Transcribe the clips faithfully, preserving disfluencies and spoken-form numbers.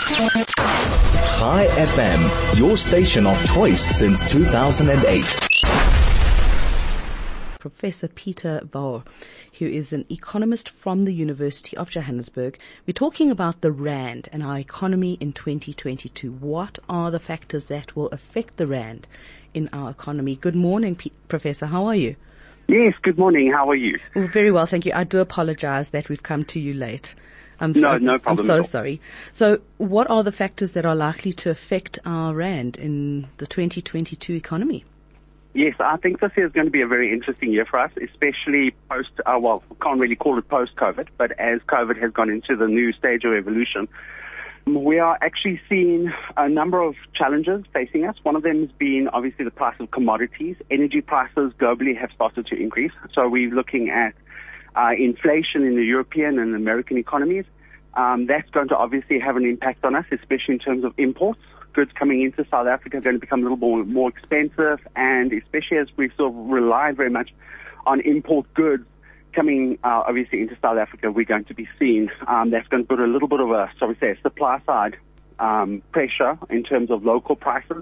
Chai F M, your station of choice since two thousand eight. Professor Peter Bauer, who is an economist from the University of Johannesburg. We're talking about the Rand and our economy in twenty twenty-two. What are the factors that will affect the Rand in our economy? Good morning, P- Professor. How are you? Yes, good morning. How are you? Well, very well, thank you. I do apologize that we've come to you late. I'm no, so, no problem. I'm so at all. sorry. So what are the factors that are likely to affect our Rand in the twenty twenty-two economy? Yes, I think this year is going to be a very interesting year for us, especially post, uh, well, can't really call it post-COVID, but as COVID has gone into the new stage of evolution, we are actually seeing a number of challenges facing us. One of them has been obviously the price of commodities. Energy prices globally have started to increase. So we're looking at uh, inflation in the European and American economies. Um, that's going to obviously have an impact on us, especially in terms of imports. Goods coming into South Africa are going to become a little more, more expensive, and especially as we sort of rely very much on import goods coming uh, obviously into South Africa, we're going to be seeing um, that's going to put a little bit of a, shall we say, supply side um, pressure in terms of local prices.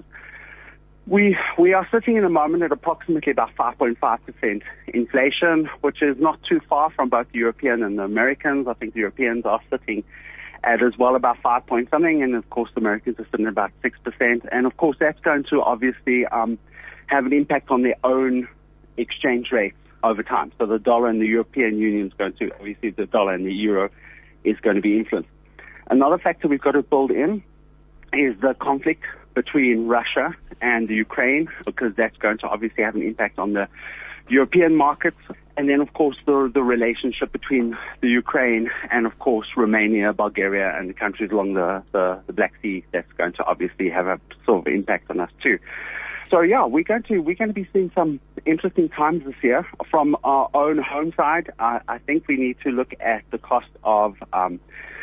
We we are sitting in a moment at approximately about five point five percent inflation, which is not too far from both the European and the Americans. I think the Europeans are sitting at as well about five point something, and of course the Americans are sitting at about six percent. And of course that's going to obviously um, have an impact on their own exchange rates over time. So the dollar and the European Union is going to, obviously the dollar and the euro is going to be influenced. Another factor we've got to build in is the conflict between Russia and the Ukraine, because that's going to obviously have an impact on the European markets. And then, of course, the, the relationship between the Ukraine and, of course, Romania, Bulgaria, and the countries along the, the, the Black Sea, that's going to obviously have a sort of impact on us too. So, yeah, we're going to we're going to be seeing some interesting times this year. From our own home side, uh, I think we need to look at the cost of um,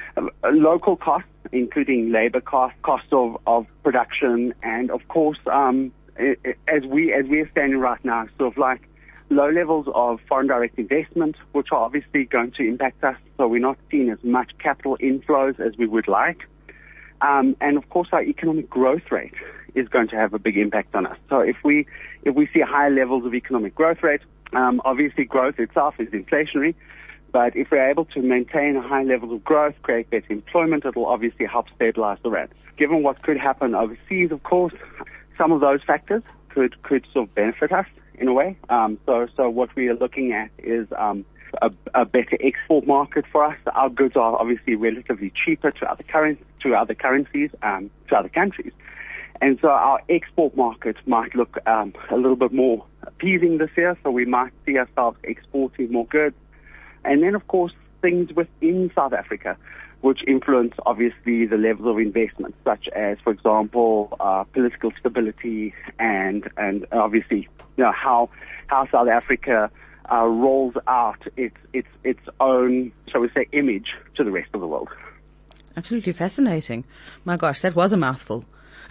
local costs, including labor costs, cost of, of production, and, of course, um, as we as we are standing right now, sort of like low levels of foreign direct investment, which are obviously going to impact us. So we're not seeing as much capital inflows as we would like. Um, and of course, our economic growth rate is going to have a big impact on us. So if we if we see higher levels of economic growth rate, um, obviously growth itself is inflationary. But if we're able to maintain high levels of growth, create better employment, it will obviously help stabilize the rand. Given what could happen overseas, of course, some of those factors could could sort of benefit us in a way. Um, so, so what we are looking at is um, a, a better export market for us. Our goods are obviously relatively cheaper to other currencies, to other currencies, um, to other countries, and so our export market might look um, a little bit more appeasing this year. So we might see ourselves exporting more goods, and then of course things within South Africa, which influence obviously the levels of investment, such as, for example, uh, political stability and and obviously, you know, how how South Africa uh, rolls out its its its own, shall we say, image to the rest of the world. Absolutely fascinating. My gosh, that was a mouthful.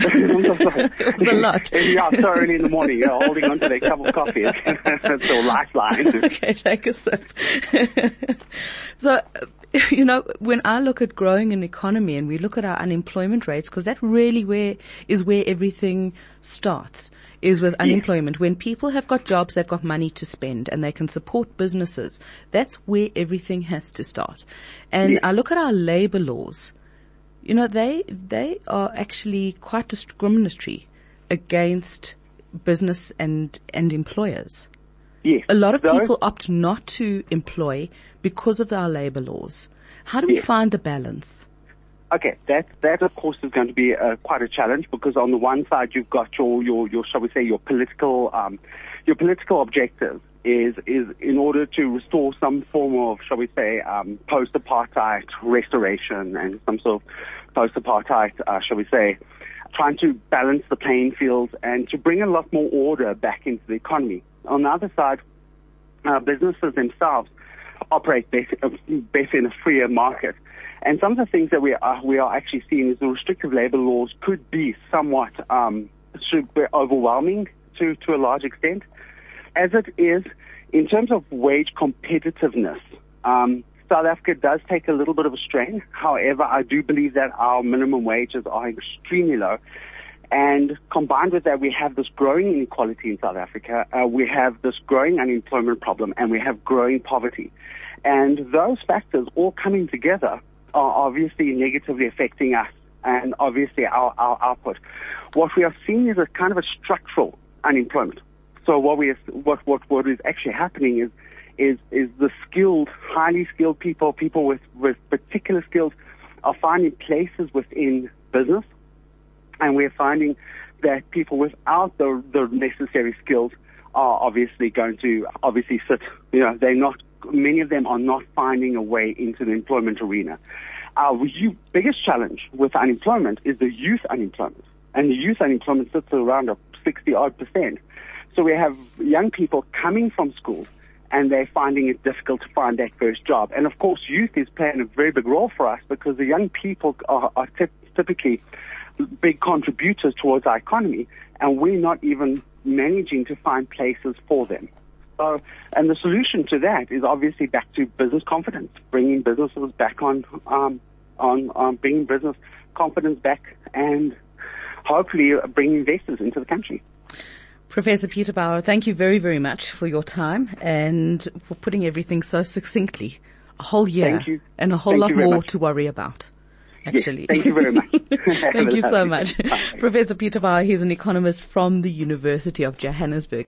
It was a lot. Yeah, so early in the morning, you know, holding onto their cup of coffee. It's a lifeline. Okay, take a sip. So, you know, when I look at growing an economy and we look at our unemployment rates, because that really where is where everything starts, is with unemployment. When people have got jobs, they've got money to spend and they can support businesses. That's where everything has to start. And yes. I look at our labor laws. You know, they they are actually quite discriminatory against business and, and employers. Yes. A lot of Those, people opt not to employ because of our labor laws. How do we yes. find the balance? Okay, that that of course is going to be uh, quite a challenge, because on the one side you've got your your, your shall we say your political um, your political objectives is is in order to restore some form of, shall we say, um, post-apartheid restoration and some sort of post-apartheid, uh, shall we say, trying to balance the playing fields and to bring a lot more order back into the economy. On the other side, uh, businesses themselves operate better, uh, better in a freer market. And some of the things that we are, we are actually seeing is the restrictive labor laws could be somewhat um, should be overwhelming to, to a large extent. As it is, in terms of wage competitiveness, um, South Africa does take a little bit of a strain. However, I do believe that our minimum wages are extremely low. And combined with that, we have this growing inequality in South Africa. Uh, we have this growing unemployment problem, and we have growing poverty. And those factors all coming together are obviously negatively affecting us and obviously our, our output. What we are seeing is a kind of a structural unemployment. So what we what what what is actually happening is is is the skilled, highly skilled people, people with with particular skills, are finding places within business. And we're finding that people without the, the necessary skills are obviously going to obviously sit, you know, they're not, many of them are not finding a way into the employment arena. Our u- biggest challenge with unemployment is the youth unemployment. And the youth unemployment sits around a sixty odd percent. So we have young people coming from school and they're finding it difficult to find that first job. And of course, youth is playing a very big role for us because the young people are, are t- typically big contributors towards our economy, and we're not even managing to find places for them. So, and the solution to that is obviously back to business confidence, bringing businesses back on, um, on, on bringing business confidence back, and hopefully bringing investors into the country. Professor Peter Bauer, thank you very, very much for your time and for putting everything so succinctly. A whole year Thank you. and a whole Thank lot you very more much. to worry about. Actually. Yes, thank you very much. Thank you so lovely much. day. Professor Peter Bauer, he's an economist from the University of Johannesburg.